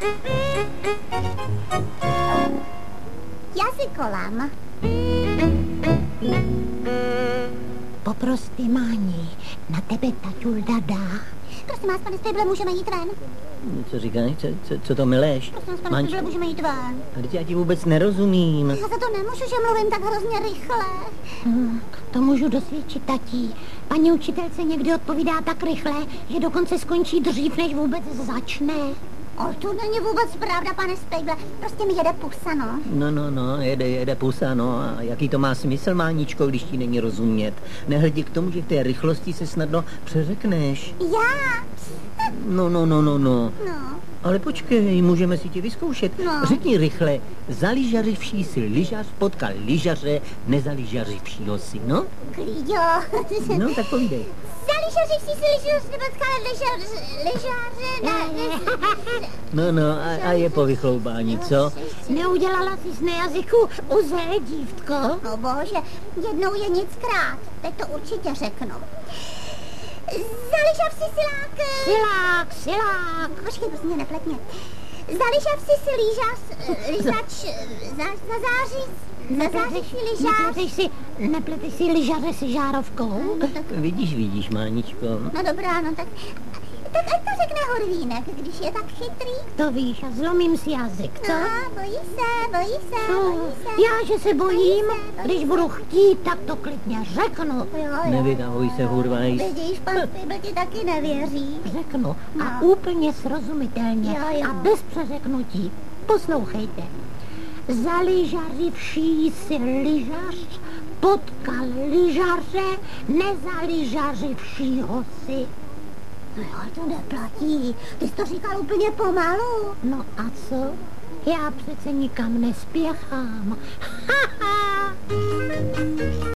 Jazykolam. Poprosty, Máni, na tebe taťulda dá. Prosím vás, pane Spejble, můžeme jít ven? Co říkáš? Co to mileš? Prosím vás, pane Spejble, můžeme jít ven? Ale já ti vůbec nerozumím. Já za to nemůžu, že mluvím tak hrozně rychle. To můžu dosvědčit, tatí. Paní učitelce někdy odpovídá tak rychle, že dokonce skončí dřív, než vůbec začne. Ale to není vůbec pravda, pane Spejble. Prostě mi jede pusa, no. No, jede pusa, no. A jaký to má smysl, Máničko, když ti není rozumět? Nehledě k tomu, že v té rychlosti se snadno přeřekneš. Já? No. No. Ale počkej, můžeme si tě vyzkoušet. No. Řekni rychle, zaližařivší si lyžař potkal lyžaře, nezaližařivšího si, no? Klíďo. No, tak povídej. Zaližařivší si lyžař nepotkal lyžaře, No, a je po vychloubání, co? Neudělala jsi na jazyku uzel, dívtko? No bože, jednou je nickrát. Teď to určitě řeknu. Zaližav si silák. Silák. Počkej, prostě mě nepletně. Zaližav si lyžař. Nepleteš si lyžaře si žárovkou? Vidíš, Máničko. No dobrá, no tak ať to řekne Horvínek, když je tak chytrý. To víš, a zlomím si jazyk, co? No, bojí se. Já, že se bojím, když budu chtít, tak to klidně řeknu. Jo. Nevytahuj se, hurvajs. Vidíš, pan Spejble ti taky nevěří. Řeknu a No. úplně srozumitelně Jo. a bez přeřeknutí. Poslouchejte. Zaližařivší si lyžař potkal lyžaře, nezaližařivšího si. No jo, to neplatí. Ty jsi to říkal úplně pomalu. No a co? Já přece nikam nespěchám.